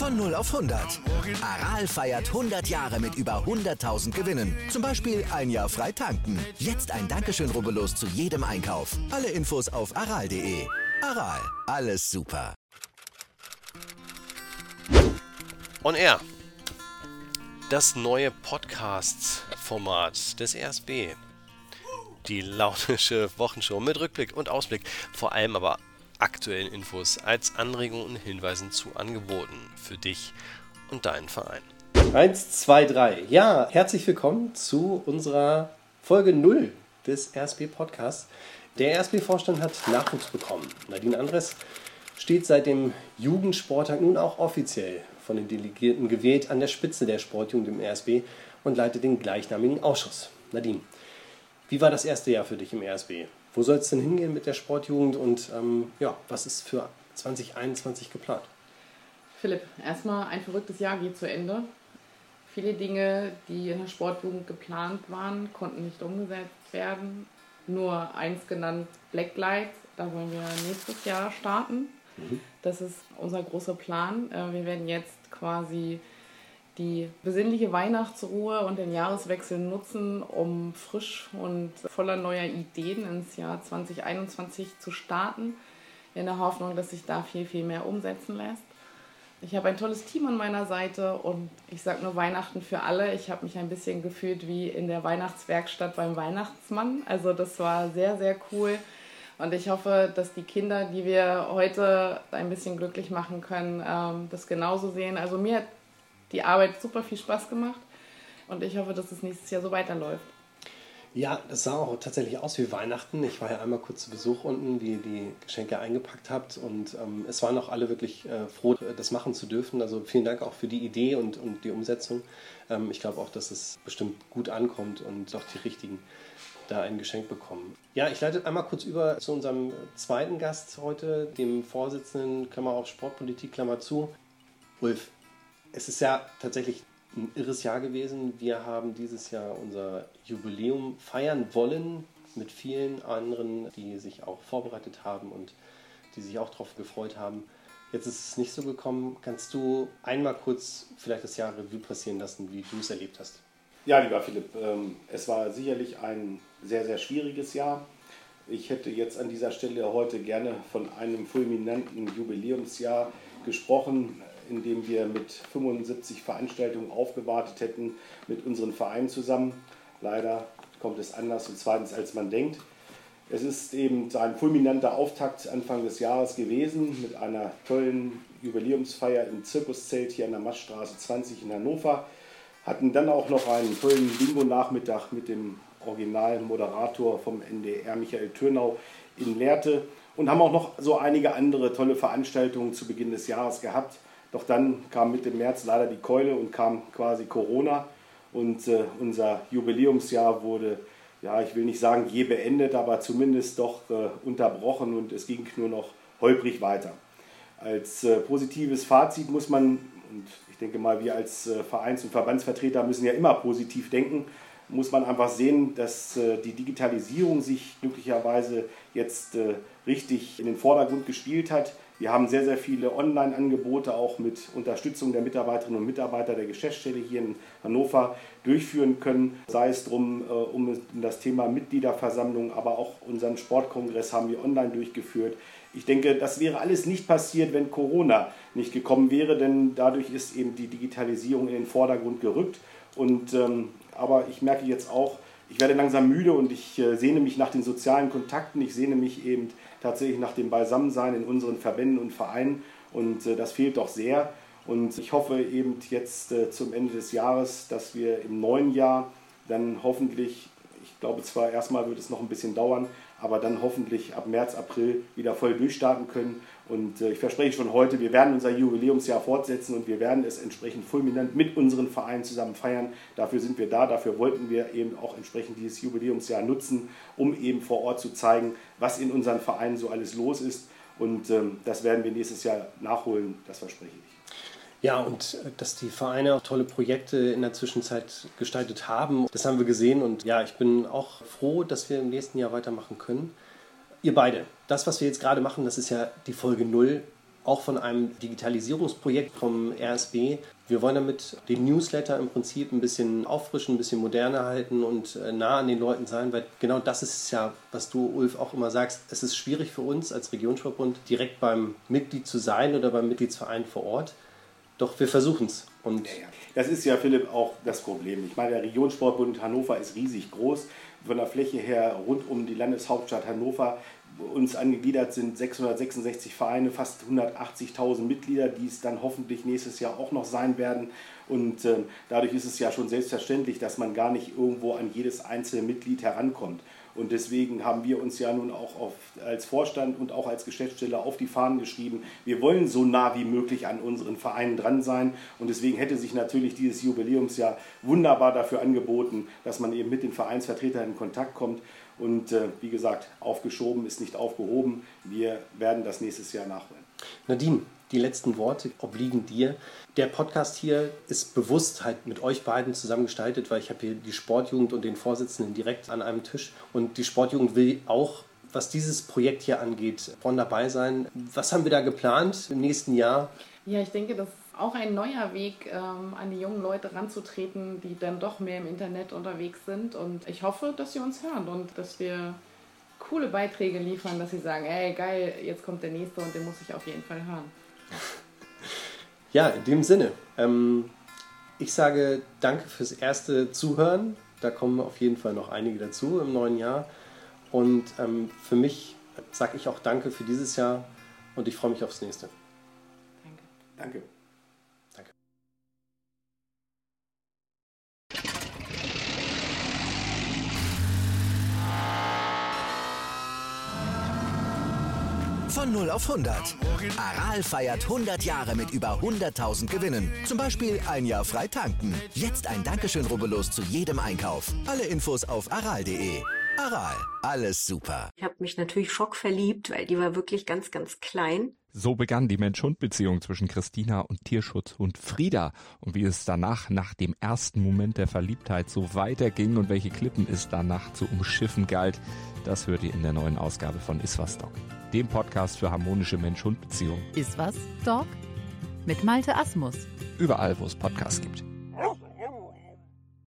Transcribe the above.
Von 0 auf 100. Aral feiert 100 Jahre mit über 100.000 Gewinnen. Zum Beispiel ein Jahr frei tanken. Jetzt ein Dankeschön, rubbellos zu jedem Einkauf. Alle Infos auf aral.de. Aral, alles super. On Air. Das neue Podcast-Format des RSB. Die launische Wochenshow mit Rückblick und Ausblick. Vor allem aber aktuellen Infos als Anregungen und Hinweisen zu Angeboten für dich und deinen Verein. 1, 2, 3. Ja, herzlich willkommen zu unserer Folge 0 des RSB-Podcasts. Der RSB-Vorstand hat Nachwuchs bekommen. Nadine Andres steht seit dem Jugendsporttag nun auch offiziell von den Delegierten gewählt an der Spitze der Sportjugend im RSB und leitet den gleichnamigen Ausschuss. Nadine, wie war das erste Jahr für dich im RSB? Wo soll es denn hingehen mit der Sportjugend und was ist für 2021 geplant? Philipp, erstmal ein verrücktes Jahr geht zu Ende. Viele Dinge, die in der Sportjugend geplant waren, konnten nicht umgesetzt werden. Nur eins genannt, Blacklight, da wollen wir nächstes Jahr starten. Das ist unser großer Plan. Wir werden jetzt quasi die besinnliche Weihnachtsruhe und den Jahreswechsel nutzen, um frisch und voller neuer Ideen ins Jahr 2021 zu starten, in der Hoffnung, dass sich da viel, viel mehr umsetzen lässt. Ich habe ein tolles Team an meiner Seite und ich sage nur Weihnachten für alle. Ich habe mich ein bisschen gefühlt wie in der Weihnachtswerkstatt beim Weihnachtsmann. Also das war sehr, sehr cool. Und ich hoffe, dass die Kinder, die wir heute ein bisschen glücklich machen können, das genauso sehen. Also mir hat die Arbeit super viel Spaß gemacht und ich hoffe, dass es nächstes Jahr so weiterläuft. Ja, das sah auch tatsächlich aus wie Weihnachten. Ich war ja einmal kurz zu Besuch unten, wie ihr die Geschenke eingepackt habt und es waren auch alle wirklich froh, das machen zu dürfen. Also vielen Dank auch für die Idee und die Umsetzung. Ich glaube auch, dass es bestimmt gut ankommt und auch die Richtigen da ein Geschenk bekommen. Ja, ich leite einmal kurz über zu unserem zweiten Gast heute, dem Vorsitzenden, Klammer auf Sportpolitik, Klammer zu, Ulf. Es ist ja tatsächlich ein irres Jahr gewesen. Wir haben dieses Jahr unser Jubiläum feiern wollen mit vielen anderen, die sich auch vorbereitet haben und die sich auch darauf gefreut haben. Jetzt ist es nicht so gekommen. Kannst du einmal kurz vielleicht das Jahr Revue passieren lassen, wie du es erlebt hast? Ja, lieber Philipp, es war sicherlich ein sehr, sehr schwieriges Jahr. Ich hätte jetzt an dieser Stelle heute gerne von einem fulminanten Jubiläumsjahr gesprochen, in dem wir mit 75 Veranstaltungen aufgewartet hätten mit unseren Vereinen zusammen. Leider kommt es anders und zweitens, als man denkt. Es ist eben ein fulminanter Auftakt Anfang des Jahres gewesen mit einer tollen Jubiläumsfeier im Zirkuszelt hier an der Maststraße 20 in Hannover. Hatten dann auch noch einen tollen Bingo-Nachmittag mit dem Originalmoderator vom NDR, Michael Türnau, in Lehrte und haben auch noch so einige andere tolle Veranstaltungen zu Beginn des Jahres gehabt. Doch dann kam Mitte März leider die Keule und kam quasi Corona und unser Jubiläumsjahr wurde, ja, ich will nicht sagen je beendet, aber zumindest doch unterbrochen und es ging nur noch holprig weiter. Als positives Fazit muss man, und ich denke mal, wir als Vereins- und Verbandsvertreter müssen ja immer positiv denken, muss man einfach sehen, dass die Digitalisierung sich glücklicherweise jetzt richtig in den Vordergrund gespielt hat. Wir haben sehr, sehr viele Online-Angebote auch mit Unterstützung der Mitarbeiterinnen und Mitarbeiter der Geschäftsstelle hier in Hannover durchführen können. Sei es drum um das Thema Mitgliederversammlung, aber auch unseren Sportkongress haben wir online durchgeführt. Ich denke, das wäre alles nicht passiert, wenn Corona nicht gekommen wäre, denn dadurch ist eben die Digitalisierung in den Vordergrund gerückt. Aber ich merke jetzt auch, ich werde langsam müde und ich sehne mich nach den sozialen Kontakten. Ich sehne mich eben tatsächlich nach dem Beisammensein in unseren Verbänden und Vereinen und das fehlt doch sehr. Und ich hoffe eben jetzt zum Ende des Jahres, dass wir im neuen Jahr dann hoffentlich, ich glaube zwar erstmal wird es noch ein bisschen dauern, aber dann hoffentlich ab März, April wieder voll durchstarten können. Und ich verspreche schon heute, wir werden unser Jubiläumsjahr fortsetzen und wir werden es entsprechend fulminant mit unseren Vereinen zusammen feiern. Dafür sind wir da, dafür wollten wir eben auch entsprechend dieses Jubiläumsjahr nutzen, um eben vor Ort zu zeigen, was in unseren Vereinen so alles los ist. Und das werden wir nächstes Jahr nachholen, das verspreche ich. Ja, und dass die Vereine auch tolle Projekte in der Zwischenzeit gestaltet haben, das haben wir gesehen. Und ja, ich bin auch froh, dass wir im nächsten Jahr weitermachen können. Ihr beide, das, was wir jetzt gerade machen, das ist ja die Folge 0 auch von einem Digitalisierungsprojekt vom RSB. Wir wollen damit den Newsletter im Prinzip ein bisschen auffrischen, ein bisschen moderner halten und nah an den Leuten sein, weil genau das ist ja, was du, Ulf, auch immer sagst. Es ist schwierig für uns als Regionssportbund direkt beim Mitglied zu sein oder beim Mitgliedsverein vor Ort. Doch wir versuchen es. Und das ist ja, Philipp, auch das Problem. Ich meine, der Regionssportbund Hannover ist riesig groß. Von der Fläche her rund um die Landeshauptstadt Hannover. Uns angegliedert sind 666 Vereine, fast 180.000 Mitglieder, die es dann hoffentlich nächstes Jahr auch noch sein werden. Und dadurch ist es ja schon selbstverständlich, dass man gar nicht irgendwo an jedes einzelne Mitglied herankommt. Und deswegen haben wir uns ja nun auch als Vorstand und auch als Geschäftsstelle auf die Fahnen geschrieben, wir wollen so nah wie möglich an unseren Vereinen dran sein. Und deswegen hätte sich natürlich dieses Jubiläumsjahr wunderbar dafür angeboten, dass man eben mit den Vereinsvertretern in Kontakt kommt. Und wie gesagt, aufgeschoben ist nicht aufgehoben. Wir werden das nächstes Jahr nachholen. Nadine, die letzten Worte obliegen dir. Der Podcast hier ist bewusst halt mit euch beiden zusammen gestaltet, weil ich habe hier die Sportjugend und den Vorsitzenden direkt an einem Tisch. Und die Sportjugend will auch, was dieses Projekt hier angeht, von dabei sein. Was haben wir da geplant im nächsten Jahr? Ja, ich denke, das ist auch ein neuer Weg, an die jungen Leute ranzutreten, die dann doch mehr im Internet unterwegs sind. Und ich hoffe, dass sie uns hören und dass wir coole Beiträge liefern, dass sie sagen, ey, geil, jetzt kommt der nächste und den muss ich auf jeden Fall hören. Ja, in dem Sinne. Ich sage danke fürs erste Zuhören. Da kommen auf jeden Fall noch einige dazu im neuen Jahr. Und für mich sage ich auch danke für dieses Jahr und ich freue mich aufs nächste. Danke. Von 0 auf 100. Aral feiert 100 Jahre mit über 100.000 Gewinnen. Zum Beispiel ein Jahr frei tanken. Jetzt ein Dankeschön, rubbellos zu jedem Einkauf. Alle Infos auf aral.de. Aral, alles super. Ich habe mich natürlich schockverliebt, weil die war wirklich ganz, ganz klein. So begann die Mensch-Hund-Beziehung zwischen Christina und Tierschutzhund Frieda. Und wie es danach, nach dem ersten Moment der Verliebtheit, so weiterging und welche Klippen es danach zu umschiffen galt, das hört ihr in der neuen Ausgabe von Iswas Dog, dem Podcast für harmonische Mensch-Hund-Beziehungen. Iswas Dog mit Malte Asmus. Überall, wo es Podcasts gibt.